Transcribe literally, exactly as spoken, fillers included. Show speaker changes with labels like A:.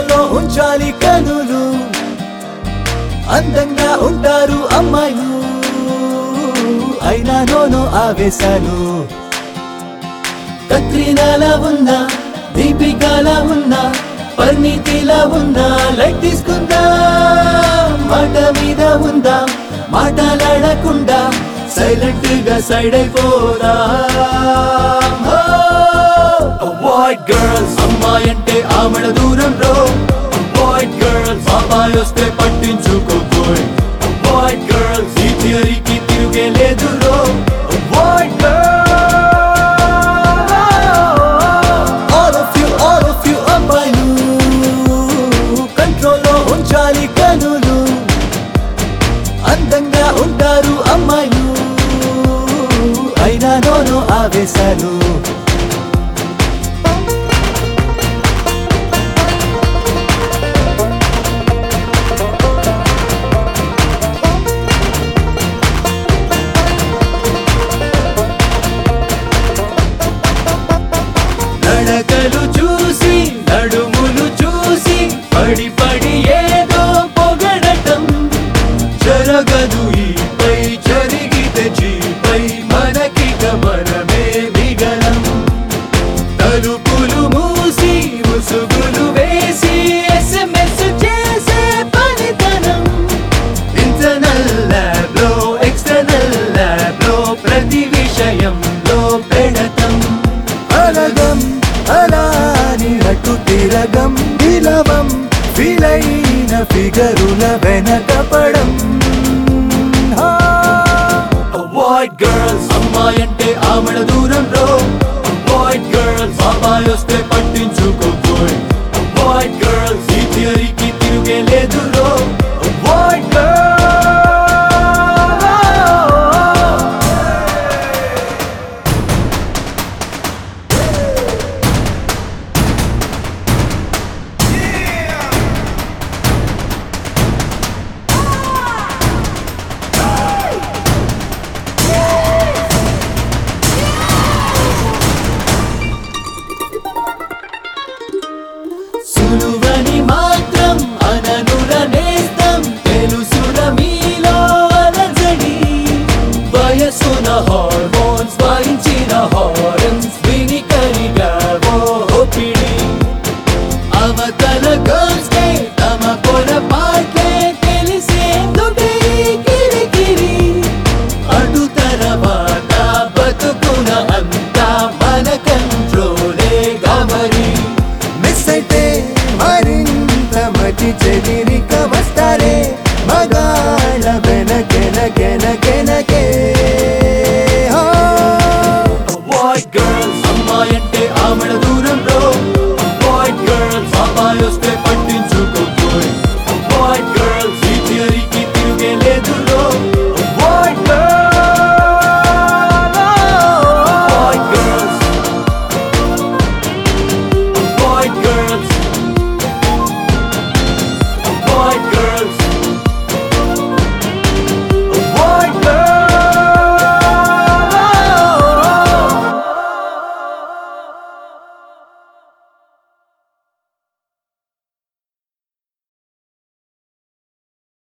A: కంట్రోల్లో ఉంచాలి కనులు అందంగా ఉంటారు అమ్మాయిలు అయినా నోనో ఆవేశాలు కత్రినాలా ఉన్నా దీపికాలా ఉన్నా పరిణితిలా ఉన్నా లైట్ తీసుకుందా మాట మీద ఉందా మాటలాడకుండా సైలెంట్ గా సైడ్ అయిపోదా అవాయిడ్ గర్ల్స్ అమ్మాయి అంటే ఆమెడ దూరం రో అవాయిడ్ గర్ల్స్ బాబాయ్ వస్తే పట్టించుకోబోయ్ అవాయిడ్ గర్ల్స్ ఈ థియరీకి తిరిగే లేదు రో avoid girls all of you all of you అమ్మాయిలు కంట్రోల్లో ఉంచాలి కనులు అందంగా ఉంటారు అమ్మాయిలు అయినా నోనో ఆవేశాలు నడకలు చూసి నడుములు చూసి పడి పడి ఏదో పొగడటం జరగదు ఈపై జరిగితే జీపై మనకిక మనమే మిగలం తలుపులు మూసి ముసుగులు వేసి ఎస్ఎంఎస్ చేసే పనితనం ఇంటర్నల్ ల్యాబ్ లో ఎక్స్టర్నల్ ల్యాబ్ లో ప్రతి విషయంలో పెడతం అలగం అలాని అటు తిరగం విలవం విలైన ఫిగరుల వెనకపడం అవాయిడ్ గర్ల్స్ అమ్మాయి అంటే ఆమెడ దూరం రో అవాయిడ్ గర్ల్స్ బాబాయ్ వస్తే పట్టించుకోబోయ్ అవాయిడ్ గర్ల్స్ ఈ థియరీకి తిరిగే లేదు రో అవాయిడ్ గర్ల్స్ సులువని మాత్రం అననుల నేస్తం తెలుసున మీలో అలజడి వయసున హార్మోన్స్ వాయించిన హారన్స్ విని కలిగావో ఒపిడి అవతల గర్ల్స్ కే తమ పొరపాట్లే తెలిసేందుకే కిరికిరి అటు తర్వాత బతుకున అంతా మన కంట్రోలే గమరి మిస్ అయితే మరింత మతి చెదిరిక వస్తారే మగాళ్ళ వెనకెనకెనకెనకే అవాయిడ్ గర్ల్స్ అమ్మాయి అంటే ఆమెడ దూరం రో అవాయిడ్ గర్ల్స్ బాబాయ్ వస్తే పట్టించుకో